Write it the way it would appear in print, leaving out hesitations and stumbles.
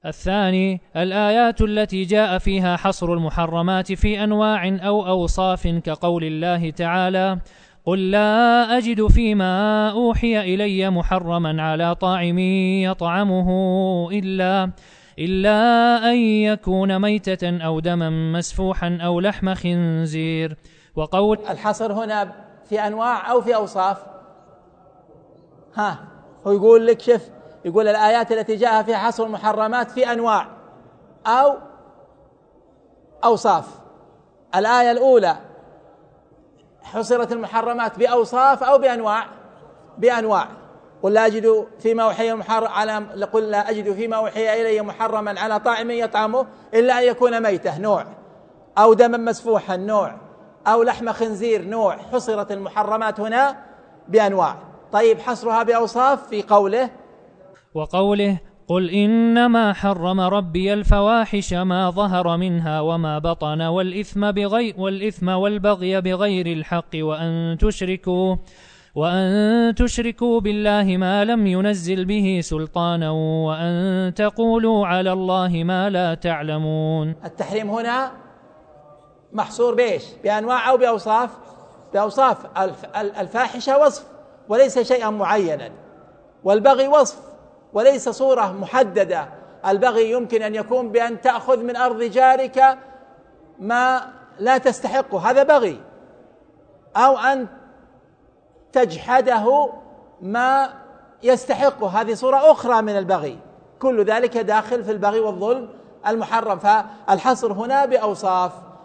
الثاني: الآيات التي جاء فيها حصر المحرمات في أنواع أو أوصاف، كقول الله تعالى: قل لا أجد فيما أوحي إلي محرما على طاعم يطعمه إلا أن يكون ميتة أو دما مسفوحا أو لحم خنزير. وقول الحصر هنا في أنواع أو في أوصاف؟ هو يقول لك شف، يقول الآيات التي جاء فيها حصر المحرمات في أنواع أو أوصاف. الآية الأولى حصرت المحرمات بأوصاف أو بأنواع. قل لا أجد فيما أوحي إلي محرما على طاعم يطعمه إلا أن يكون ميتة نوع، أو دما مسفوحا نوع، أو لحم خنزير نوع. حصرت المحرمات هنا بأنواع. طيب حصرها بأوصاف في وقوله: قل إنما حرم ربي الفواحش ما ظهر منها وما بطن والإثم والبغي بغير الحق وأن تشركوا بالله ما لم ينزل به سلطانا وأن تقولوا على الله ما لا تعلمون. التحريم هنا محصور بإيش؟ بأنواع أو بأوصاف. الفاحشة وصف وليس شيئا معينا، والبغي وصف وليس صورة محددة. البغي يمكن أن يكون بأن تأخذ من أرض جارك ما لا تستحقه، هذا بغي، أو أن تجحده ما يستحقه، هذه صورة أخرى من البغي. كل ذلك داخل في البغي والظلم المحرم. فالحصر هنا بأوصاف.